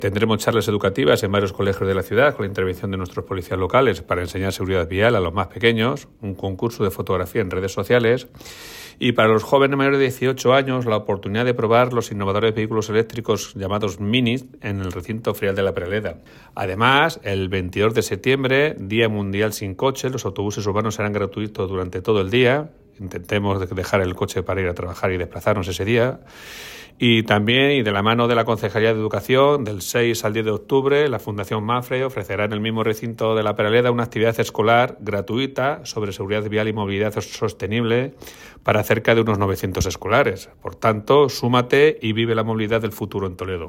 Tendremos charlas educativas en varios colegios de la ciudad con la intervención de nuestros policías locales para enseñar seguridad vial a los más pequeños, un concurso de fotografía en redes sociales y para los jóvenes mayores de 18 años la oportunidad de probar los innovadores vehículos eléctricos llamados Minis en el recinto ferial de La Peraleda. Además, el 22 de septiembre, Día Mundial sin Coche, los autobuses urbanos serán gratuitos durante todo el día. Intentemos dejar el coche para ir a trabajar y desplazarnos ese día. Y también, y de la mano de la Concejalía de Educación, del 6 al 10 de octubre, la Fundación Mapfre ofrecerá en el mismo recinto de La Peraleda una actividad escolar gratuita sobre seguridad vial y movilidad sostenible para cerca de unos 900 escolares. Por tanto, súmate y vive la movilidad del futuro en Toledo.